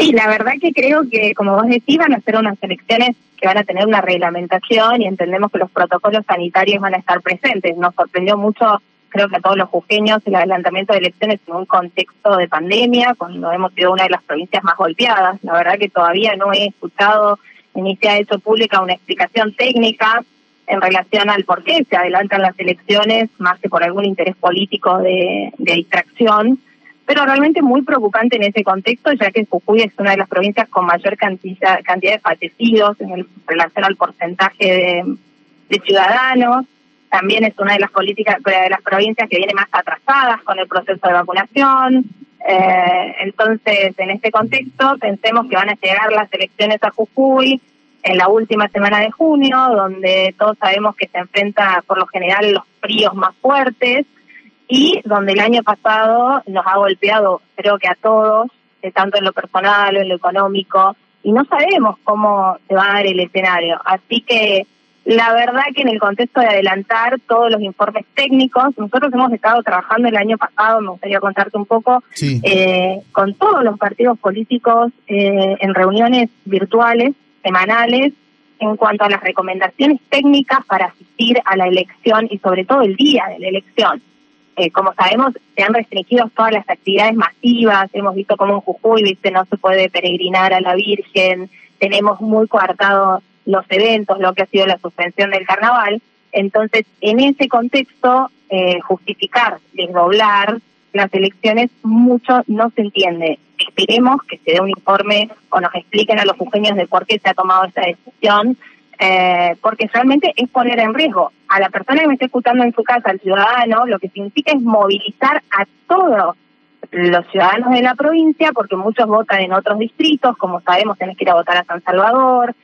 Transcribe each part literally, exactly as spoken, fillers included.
Sí, la verdad que creo que, como vos decís, van a ser unas elecciones que van a tener una reglamentación y entendemos que los protocolos sanitarios van a estar presentes. Nos sorprendió mucho, creo que a todos los jujeños, el adelantamiento de elecciones en un contexto de pandemia, cuando hemos sido una de las provincias más golpeadas. La verdad que todavía no he escuchado ni se ha hecho pública una explicación técnica en relación al por qué se adelantan las elecciones, más que por algún interés político de, de distracción. Pero realmente muy preocupante en ese contexto, ya que Jujuy es una de las provincias con mayor cantidad, cantidad de fallecidos en, el, en relación al porcentaje de, de ciudadanos. También es una de las políticas de las provincias que viene más atrasadas con el proceso de vacunación. Eh, entonces, en este contexto, pensemos que van a llegar las elecciones a Jujuy en la última semana de junio, donde todos sabemos que se enfrenta por lo general los fríos más fuertes, y donde el año pasado nos ha golpeado, creo que a todos, eh, tanto en lo personal o en lo económico, y no sabemos cómo se va a dar el escenario. Así que la verdad que en el contexto de adelantar todos los informes técnicos, nosotros hemos estado trabajando el año pasado, me gustaría contarte un poco, sí. eh, con todos los partidos políticos eh, en reuniones virtuales, semanales, en cuanto a las recomendaciones técnicas para asistir a la elección y sobre todo el día de la elección. Eh, como sabemos, se han restringido todas las actividades masivas, hemos visto cómo en Jujuy, viste, no se puede peregrinar a la Virgen, tenemos muy coartados los eventos, lo que ha sido la suspensión del carnaval. Entonces, en ese contexto, eh, justificar, desdoblar las elecciones, mucho no se entiende. Esperemos que se dé un informe o nos expliquen a los jujeños de por qué se ha tomado esta decisión, eh, porque realmente es poner en riesgo a la persona que me está escuchando en su casa, al ciudadano, lo que significa es movilizar a todos los ciudadanos de la provincia, porque muchos votan en otros distritos, como sabemos tenés que ir a votar a San Salvador,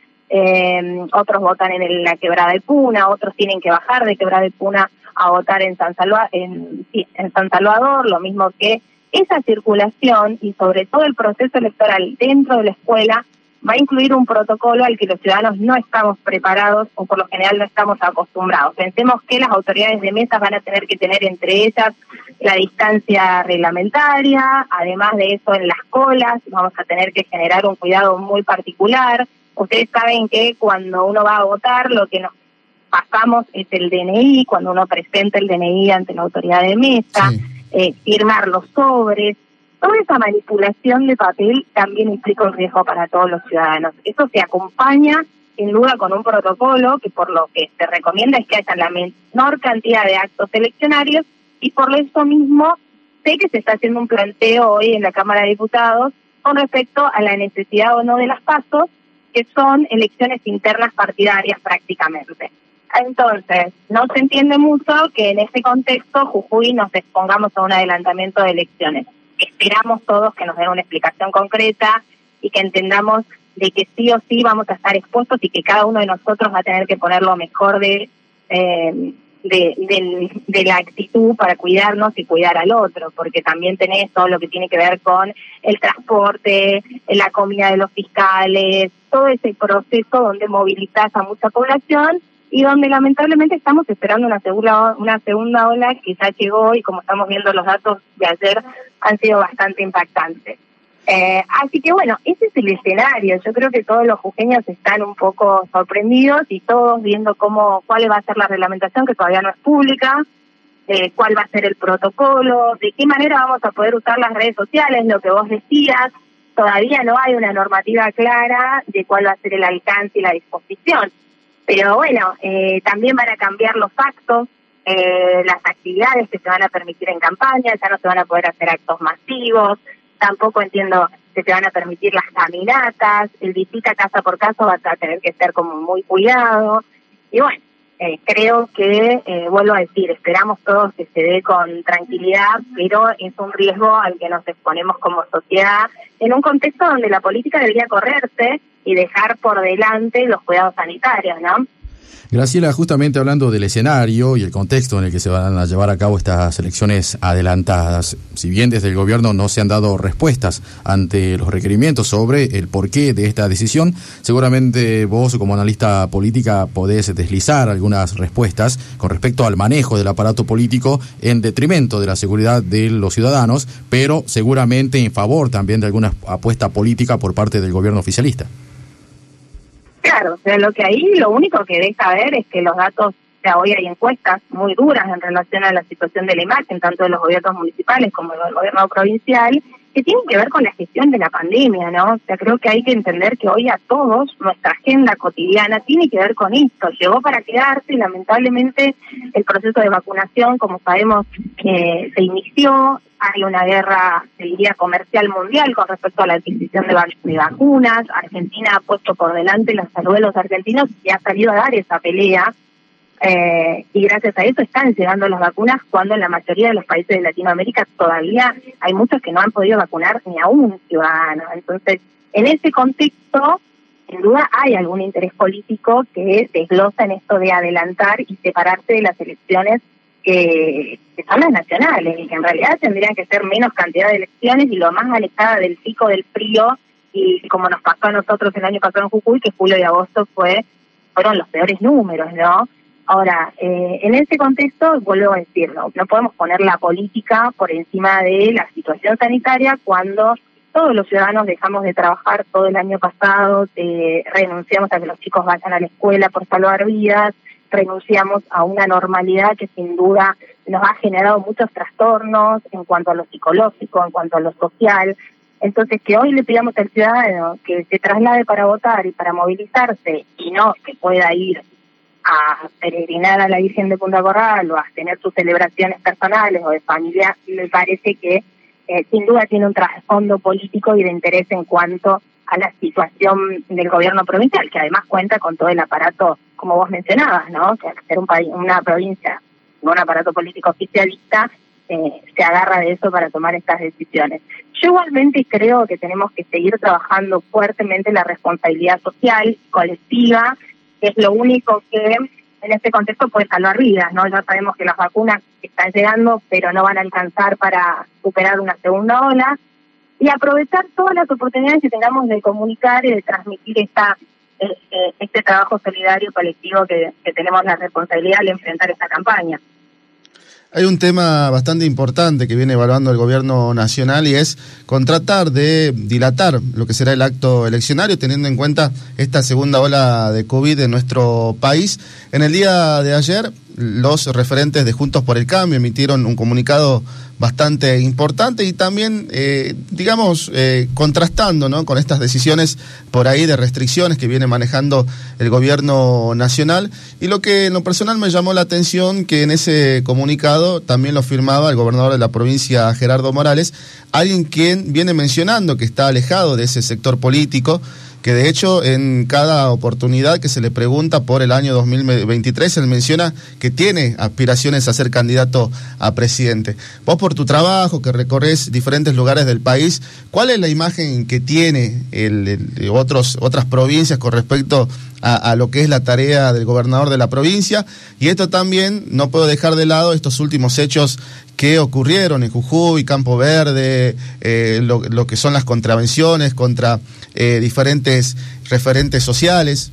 eh, otros votan en el, la Quebrada de Puna, otros tienen que bajar de Quebrada de Puna a votar en San, Salva, en, sí, en San Salvador, lo mismo que esa circulación y sobre todo el proceso electoral dentro de la escuela va a incluir un protocolo al que los ciudadanos no estamos preparados o por lo general no estamos acostumbrados. Pensemos que las autoridades de mesas van a tener que tener entre ellas la distancia reglamentaria, además de eso en las colas vamos a tener que generar un cuidado muy particular. Ustedes saben que cuando uno va a votar lo que nos pasamos es el D N I, cuando uno presenta el D N I ante la autoridad de mesa, sí. eh, firmar los sobres. Toda esa manipulación de papel también implica un riesgo para todos los ciudadanos. Eso se acompaña, sin duda, con un protocolo que por lo que se recomienda es que haya la menor cantidad de actos eleccionarios y por eso mismo sé que se está haciendo un planteo hoy en la Cámara de Diputados con respecto a la necesidad o no de las pasos, que son elecciones internas partidarias prácticamente. Entonces, no se entiende mucho que en ese contexto Jujuy nos expongamos a un adelantamiento de elecciones. Esperamos todos que nos den una explicación concreta y que entendamos de que sí o sí vamos a estar expuestos y que cada uno de nosotros va a tener que poner lo mejor de, eh, de, de, de la actitud para cuidarnos y cuidar al otro, porque también tenés todo lo que tiene que ver con el transporte, la comida de los fiscales, todo ese proceso donde movilizás a mucha población y donde lamentablemente estamos esperando una segunda una segunda ola que ya llegó y como estamos viendo los datos de ayer han sido bastante impactantes. Eh, así que bueno, ese es el escenario. Yo creo que todos los jujeños están un poco sorprendidos y todos viendo cómo cuál va a ser la reglamentación que todavía no es pública, eh, cuál va a ser el protocolo, de qué manera vamos a poder usar las redes sociales, lo que vos decías. Todavía no hay una normativa clara de cuál va a ser el alcance y la disposición. Pero bueno, eh, también van a cambiar los actos, eh, las actividades que se van a permitir en campaña, ya no se van a poder hacer actos masivos, tampoco entiendo que se van a permitir las caminatas, el visita casa por casa va a tener que ser como muy cuidado. Y bueno, eh, creo que, eh, vuelvo a decir, esperamos todos que se dé con tranquilidad, pero es un riesgo al que nos exponemos como sociedad en un contexto donde la política debería correrse y dejar por delante los cuidados sanitarios, ¿no? Graciela, justamente hablando del escenario y el contexto en el que se van a llevar a cabo estas elecciones adelantadas, si bien desde el gobierno no se han dado respuestas ante los requerimientos sobre el porqué de esta decisión, seguramente vos como analista política podés deslizar algunas respuestas con respecto al manejo del aparato político en detrimento de la seguridad de los ciudadanos, pero seguramente en favor también de alguna apuesta política por parte del gobierno oficialista. Claro, o sea, lo que ahí lo único que deja ver es que los datos, o sea, hoy hay encuestas muy duras en relación a la situación de la imagen, tanto de los gobiernos municipales como del gobierno provincial, que tienen que ver con la gestión de la pandemia, ¿no? O sea, creo que hay que entender que hoy a todos nuestra agenda cotidiana tiene que ver con esto. Llegó para quedarse y lamentablemente el proceso de vacunación, como sabemos, que se inició. Hay una guerra, se diría, comercial mundial con respecto a la adquisición de, de vacunas. Argentina ha puesto por delante la salud de los argentinos y ha salido a dar esa pelea. Eh, y gracias a eso están llegando las vacunas cuando en la mayoría de los países de Latinoamérica todavía hay muchos que no han podido vacunar ni a un ciudadano. Entonces, en ese contexto, sin duda hay algún interés político que desglosa en esto de adelantar y separarse de las elecciones que, que son las nacionales y que en realidad tendrían que ser menos cantidad de elecciones y lo más alejada del pico del frío, y como nos pasó a nosotros el año pasado en Jujuy, que julio y agosto fue fueron los peores números, ¿no? Ahora, eh, en ese contexto, vuelvo a decir, no, no podemos poner la política por encima de la situación sanitaria cuando todos los ciudadanos dejamos de trabajar todo el año pasado, eh, renunciamos a que los chicos vayan a la escuela por salvar vidas, renunciamos a una normalidad que sin duda nos ha generado muchos trastornos en cuanto a lo psicológico, en cuanto a lo social. Entonces, que hoy le pidamos al ciudadano que se traslade para votar y para movilizarse y no que pueda ir a peregrinar a la Virgen de Punta Corral o a tener sus celebraciones personales o de familia, me parece que eh, sin duda tiene un trasfondo político y de interés en cuanto a la situación del gobierno provincial, que además cuenta con todo el aparato, como vos mencionabas, ¿no? Que al ser un país, una provincia con un aparato político oficialista, eh, se agarra de eso para tomar estas decisiones. Yo igualmente creo que tenemos que seguir trabajando fuertemente la responsabilidad social, colectiva, que es lo único que en este contexto puede salvar vidas, ¿no? Ya sabemos que las vacunas están llegando, pero no van a alcanzar para superar una segunda ola, y aprovechar todas las oportunidades que tengamos de comunicar y de transmitir esta eh, eh, este trabajo solidario colectivo que, que tenemos la responsabilidad de enfrentar esta campaña. Hay un tema bastante importante que viene evaluando el gobierno nacional y es con tratar de dilatar lo que será el acto eleccionario, teniendo en cuenta esta segunda ola de COVID en nuestro país. En el día de ayer, los referentes de Juntos por el Cambio emitieron un comunicado bastante importante y también, eh, digamos, eh, contrastando, ¿no?, con estas decisiones por ahí de restricciones que viene manejando el gobierno nacional. Y lo que en lo personal me llamó la atención, que en ese comunicado también lo firmaba el gobernador de la provincia, Gerardo Morales, alguien quien viene mencionando que está alejado de ese sector político, que de hecho en cada oportunidad que se le pregunta por el año dos mil veintitrés, él menciona que tiene aspiraciones a ser candidato a presidente. Vos, por tu trabajo, que recorres diferentes lugares del país, ¿cuál es la imagen que tiene el, el, otros, otras provincias con respecto a, a lo que es la tarea del gobernador de la provincia? Y esto también no puedo dejar de lado estos últimos hechos que ocurrieron en Jujuy, Campo Verde, eh, lo, lo que son las contravenciones contra eh, diferentes referentes sociales.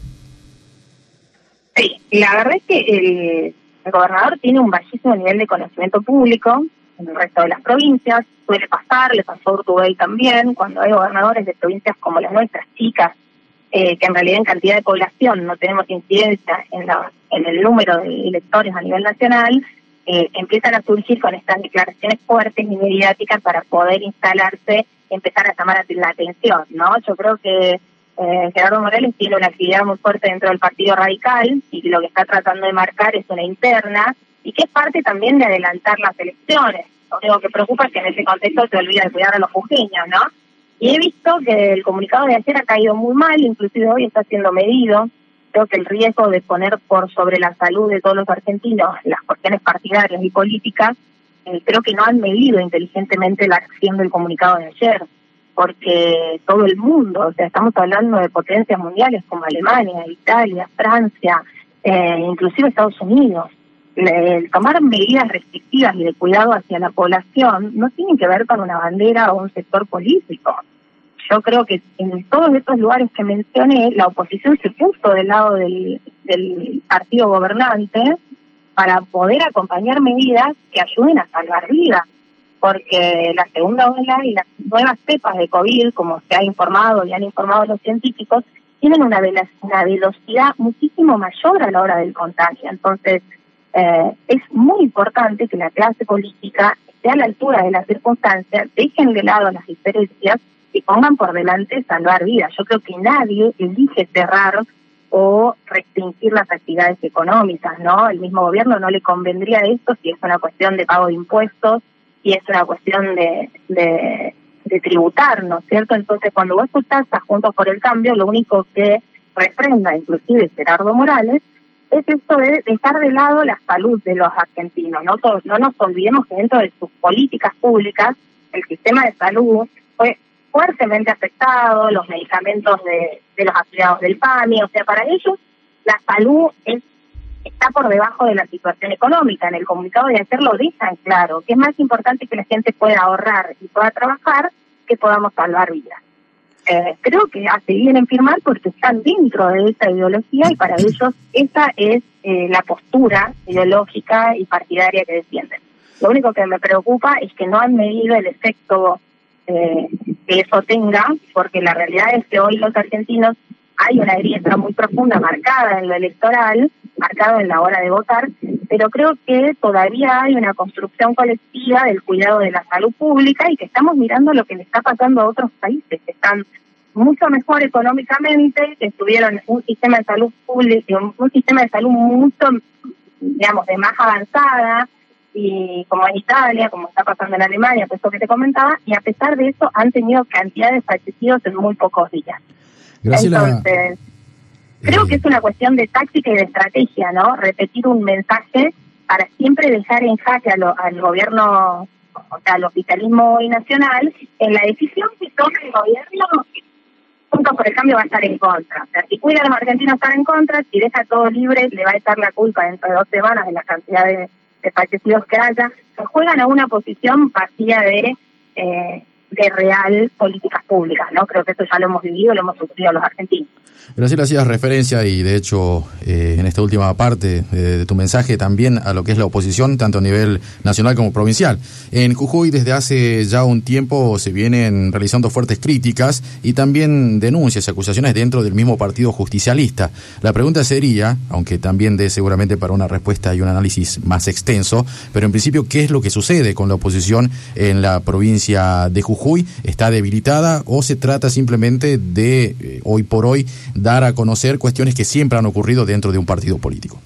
Sí, la verdad es que el, el gobernador tiene un bajísimo nivel de conocimiento público en el resto de las provincias. Suele pasar, le pasó a Urtubey también, cuando hay gobernadores de provincias como las nuestras, chicas, eh, que en realidad en cantidad de población no tenemos incidencia en, la, en el número de electores a nivel nacional, Eh, empiezan a surgir con estas declaraciones fuertes y mediáticas para poder instalarse y empezar a llamar la atención, ¿no? Yo creo que eh, Gerardo Morales tiene una actividad muy fuerte dentro del Partido Radical y lo que está tratando de marcar es una interna y que es parte también de adelantar las elecciones. Lo único que preocupa es que en ese contexto se olvida de cuidar a los jujeños, ¿no? Y he visto que el comunicado de ayer ha caído muy mal, inclusive hoy está siendo medido. Creo que el riesgo de poner por sobre la salud de todos los argentinos las cuestiones partidarias y políticas, eh, creo que no han medido inteligentemente la acción del comunicado de ayer, porque todo el mundo, o sea, estamos hablando de potencias mundiales como Alemania, Italia, Francia, eh, inclusive Estados Unidos. El tomar medidas restrictivas y de cuidado hacia la población no tienen que ver con una bandera o un sector político. Yo creo que en todos estos lugares que mencioné, la oposición se puso del lado del, del partido gobernante para poder acompañar medidas que ayuden a salvar vidas, porque la segunda ola y las nuevas cepas de COVID, como se ha informado y han informado los científicos, tienen una, vela, una velocidad muchísimo mayor a la hora del contagio. Entonces, eh, es muy importante que la clase política esté a la altura de las circunstancias, dejen de lado las diferencias y pongan por delante salvar vidas. Yo creo que nadie elige cerrar o restringir las actividades económicas, ¿no? El mismo gobierno no le convendría esto si es una cuestión de pago de impuestos, si es una cuestión de, de, de tributar, ¿no es cierto? Entonces, cuando vos escuchás a Juntos por el Cambio, lo único que refrenda, inclusive Gerardo Morales, es esto de dejar de lado la salud de los argentinos, ¿no? Todos, no nos olvidemos que dentro de sus políticas públicas, el sistema de salud fue fuertemente afectado, los medicamentos de, de los afiliados del PAMI, o sea, para ellos la salud es, está por debajo de la situación económica. En el comunicado de ayer lo dejan claro, que es más importante que la gente pueda ahorrar y pueda trabajar que podamos salvar vidas. Eh, creo que hace bien en firmar porque están dentro de esa ideología y para ellos esa es eh, la postura ideológica y partidaria que defienden. Lo único que me preocupa es que no han medido el efecto eh, que eso tenga, porque la realidad es que hoy los argentinos hay una grieta muy profunda marcada en lo electoral, marcado en la hora de votar, pero creo que todavía hay una construcción colectiva del cuidado de la salud pública y que estamos mirando lo que le está pasando a otros países que están mucho mejor económicamente, que tuvieron un sistema de salud pública, un, un sistema de salud mucho, digamos, de más avanzada, y como en Italia, como está pasando en Alemania, pues eso que te comentaba, y a pesar de eso han tenido cantidades de fallecidos en muy pocos días. Graciela, Entonces, creo eh, que es una cuestión de táctica y de estrategia, ¿no? Repetir un mensaje para siempre dejar en jaque a lo, al gobierno, o sea, al oficialismo hoy nacional, en la decisión que tome el gobierno, Juntos por el Cambio va a estar en contra. O sea, si cuida a los argentinos estar en contra, si deja todo libre, le va a echar la culpa dentro de dos semanas de la cantidad de, de fallecidos que haya. Se juegan a una posición vacía de... Eh, de real políticas públicas, ¿no? Creo que eso ya lo hemos vivido, lo hemos sufrido los argentinos. Graciela, hacías referencia y de hecho eh, en esta última parte eh, de tu mensaje también a lo que es la oposición, tanto a nivel nacional como provincial. En Jujuy desde hace ya un tiempo se vienen realizando fuertes críticas y también denuncias y acusaciones dentro del mismo partido justicialista. La pregunta sería, aunque también dé seguramente para una respuesta y un análisis más extenso, pero en principio, ¿qué es lo que sucede con la oposición en la provincia de Jujuy? ¿Está debilitada o se trata simplemente de, eh, hoy por hoy, dar a conocer cuestiones que siempre han ocurrido dentro de un partido político?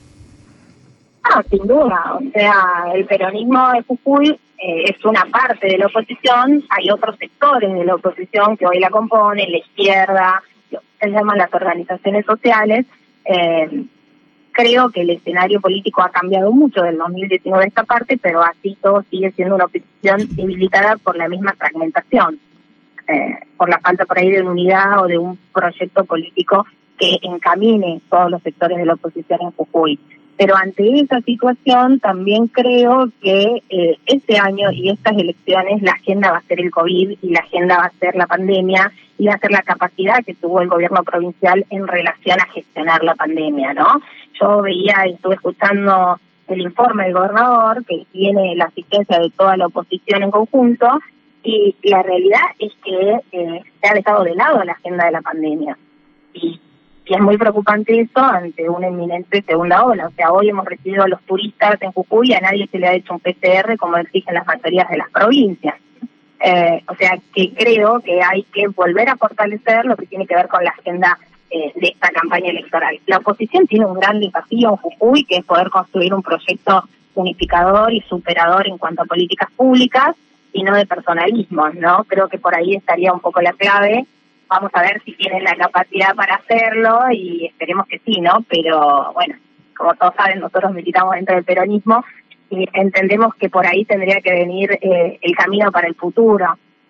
Ah, sin duda. O sea, el peronismo de Jujuy eh, es una parte de la oposición. Hay otros sectores de la oposición que hoy la componen, la izquierda, lo que se llaman las organizaciones sociales. Eh, creo que el escenario político ha cambiado mucho del dos mil diecinueve a esta parte, pero así todo sigue siendo una oposición debilitada por la misma fragmentación, eh, por la falta por ahí de unidad o de un proyecto político que encamine todos los sectores de la oposición en Jujuy. Pero ante esa situación también creo que eh, este año y estas elecciones la agenda va a ser el COVID y la agenda va a ser la pandemia y va a ser la capacidad que tuvo el gobierno provincial en relación a gestionar la pandemia, ¿no? Yo veía y estuve escuchando el informe del gobernador que tiene la asistencia de toda la oposición en conjunto y la realidad es que eh, se ha dejado de lado la agenda de la pandemia. Y Y es muy preocupante eso ante una inminente segunda ola. O sea, hoy hemos recibido a los turistas en Jujuy y a nadie se le ha hecho un P C R como exigen las mayorías de las provincias. Eh, o sea, que creo que hay que volver a fortalecer lo que tiene que ver con la agenda eh, de esta campaña electoral. La oposición tiene un gran desafío en Jujuy, que es poder construir un proyecto unificador y superador en cuanto a políticas públicas y no de personalismos, ¿no? Creo que por ahí estaría un poco la clave. Vamos a ver si tienen la capacidad para hacerlo y esperemos que sí, ¿no? Pero bueno, como todos saben, nosotros militamos dentro del peronismo y entendemos que por ahí tendría que venir eh, el camino para el futuro.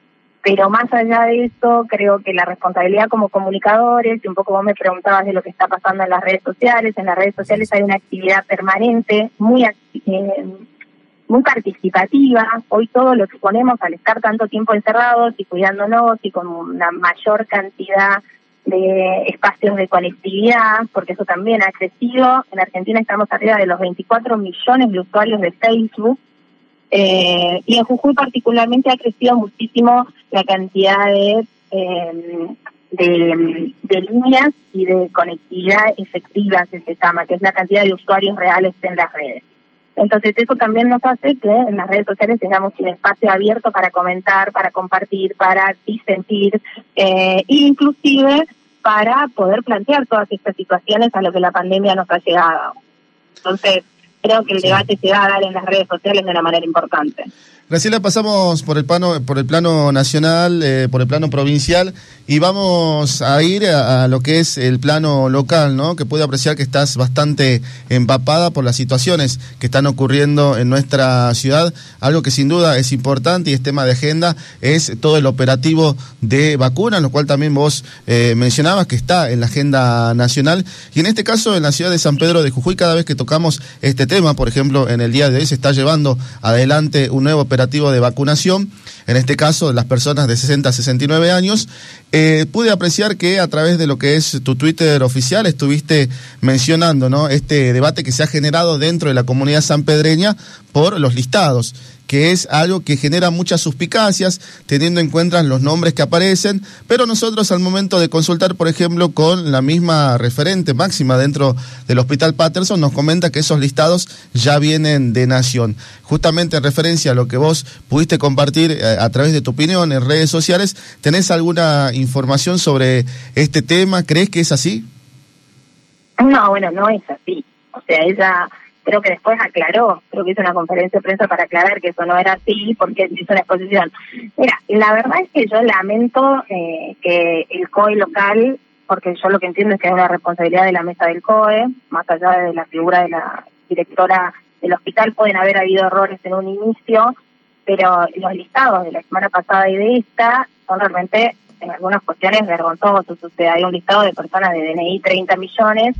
Pero más allá de eso, creo que la responsabilidad como comunicadores, y un poco vos me preguntabas de lo que está pasando en las redes sociales, en las redes sociales hay una actividad permanente, muy eh, muy participativa. Hoy todo lo exponemos al estar tanto tiempo encerrados y cuidándonos y con una mayor cantidad de espacios de conectividad, porque eso también ha crecido. En Argentina estamos arriba de los veinticuatro millones de usuarios de Facebook, eh, y en Jujuy particularmente ha crecido muchísimo la cantidad de, eh, de, de líneas y de conectividad efectiva que se llama, que es la cantidad de usuarios reales en las redes. Entonces eso también nos hace que en las redes sociales tengamos un espacio abierto para comentar, para compartir, para disentir, eh, e inclusive para poder plantear todas estas situaciones a lo que la pandemia nos ha llegado. Entonces creo que el debate se va a dar en las redes sociales de una manera importante. Graciela, pasamos por el plano, por el plano nacional, eh, por el plano provincial, y vamos a ir a, a lo que es el plano local, ¿no? Que puedo apreciar que estás bastante empapada por las situaciones que están ocurriendo en nuestra ciudad. Algo que sin duda es importante y es tema de agenda es todo el operativo de vacunas, lo cual también vos eh, mencionabas que está en la agenda nacional. Y en este caso, en la ciudad de San Pedro de Jujuy, cada vez que tocamos este tema, por ejemplo, en el día de hoy se está llevando adelante un nuevo operativo de vacunación, en este caso las personas de sesenta a sesenta y nueve años. Eh, pude apreciar que a través de lo que es tu Twitter oficial estuviste mencionando, ¿no?, este debate que se ha generado dentro de la comunidad sanpedreña por los listados, que es algo que genera muchas suspicacias, teniendo en cuenta los nombres que aparecen, pero nosotros al momento de consultar, por ejemplo, con la misma referente máxima dentro del Hospital Patterson, nos comenta que esos listados ya vienen de Nación. Justamente en referencia a lo que vos pudiste compartir eh, a través de tu opinión en redes sociales, ¿tenés alguna información sobre este tema? ¿Crees que es así? No, bueno, no es así. O sea, ella... creo que después aclaró, creo que hizo una conferencia de prensa para aclarar que eso no era así, porque hizo una exposición. Mira, la verdad es que yo lamento eh, que el C O E local, porque yo lo que entiendo es que hay una responsabilidad de la mesa del C O E, más allá de la figura de la directora del hospital, pueden haber habido errores en un inicio, pero los listados de la semana pasada y de esta son realmente en algunas cuestiones vergonzosos. O sea, hay un listado de personas de D N I treinta millones.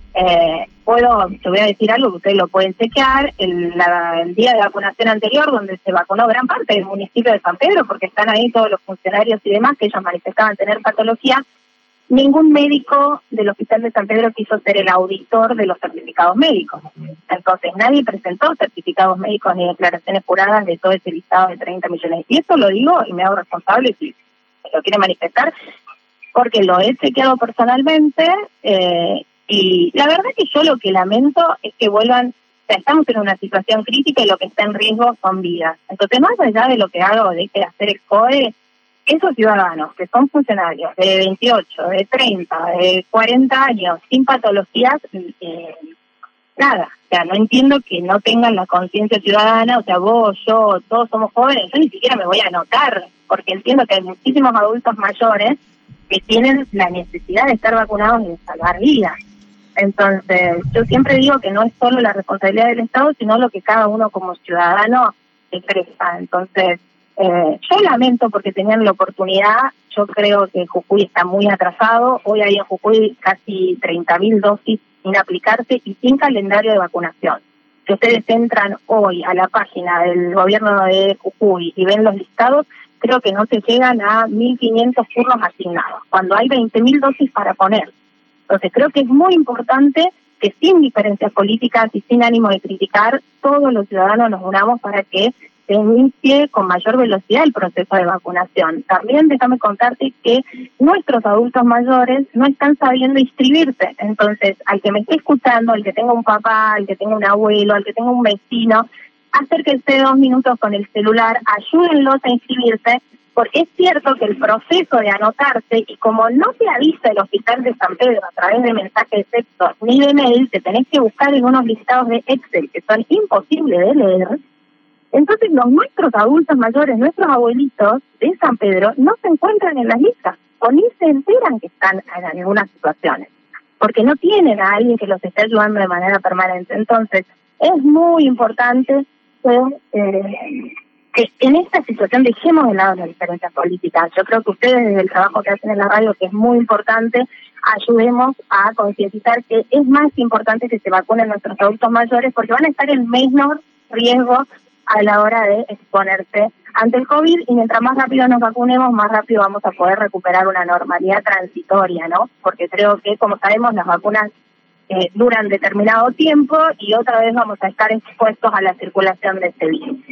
Eh, puedo, te voy a decir algo que ustedes lo pueden chequear, el, la, el día de vacunación anterior, donde se vacunó gran parte del municipio de San Pedro, porque están ahí todos los funcionarios y demás, que ellos manifestaban tener patología, ningún médico del Hospital de San Pedro quiso ser el auditor de los certificados médicos. Entonces nadie presentó certificados médicos ni declaraciones juradas de todo ese listado de treinta millones. Y eso lo digo y me hago responsable si lo quiere manifestar, porque lo he chequeado personalmente, eh, y la verdad que yo lo que lamento es que vuelvan, o sea, estamos en una situación crítica y lo que está en riesgo son vidas. Entonces, más allá de lo que haga o deje de hacer el C O E, esos ciudadanos que son funcionarios de veintiocho, de treinta, de cuarenta años, sin patologías, eh, nada, o sea, no entiendo que no tengan la conciencia ciudadana. O sea, vos, yo, todos somos jóvenes, yo ni siquiera me voy a anotar, porque entiendo que hay muchísimos adultos mayores que tienen la necesidad de estar vacunados y de salvar vidas. Entonces, yo siempre digo que no es solo la responsabilidad del Estado, sino lo que cada uno como ciudadano expresa. Entonces, eh, yo lamento porque tenían la oportunidad. Yo creo que Jujuy está muy atrasado. Hoy hay en Jujuy casi treinta mil dosis sin aplicarse y sin calendario de vacunación. Si ustedes entran hoy a la página del gobierno de Jujuy y ven los listados, creo que no se llegan a mil quinientos turnos asignados, cuando hay veinte mil dosis para poner. Entonces creo que es muy importante que sin diferencias políticas y sin ánimo de criticar, todos los ciudadanos nos unamos para que se inicie con mayor velocidad el proceso de vacunación. También déjame contarte que nuestros adultos mayores no están sabiendo inscribirse. Entonces, al que me esté escuchando, al que tenga un papá, al que tenga un abuelo, al que tenga un vecino, acérquense dos minutos con el celular, ayúdenlos a inscribirse, porque es cierto que el proceso de anotarse, y como no te avisa el Hospital de San Pedro a través de mensajes de texto ni de mail, te tenés que buscar en unos listados de Excel que son imposibles de leer. Entonces los nuestros adultos mayores, nuestros abuelitos de San Pedro, no se encuentran en las listas, o ni se enteran que están en algunas situaciones, porque no tienen a alguien que los esté ayudando de manera permanente. Entonces es muy importante que... Eh, que en esta situación dejemos de lado las diferencias políticas. Yo creo que ustedes, desde el trabajo que hacen en la radio, que es muy importante, ayudemos a concientizar que es más importante que se vacunen nuestros adultos mayores, porque van a estar en menor riesgo a la hora de exponerse ante el COVID, y mientras más rápido nos vacunemos, más rápido vamos a poder recuperar una normalidad transitoria, ¿no? Porque creo que, como sabemos, las vacunas eh, duran determinado tiempo y otra vez vamos a estar expuestos a la circulación de este virus.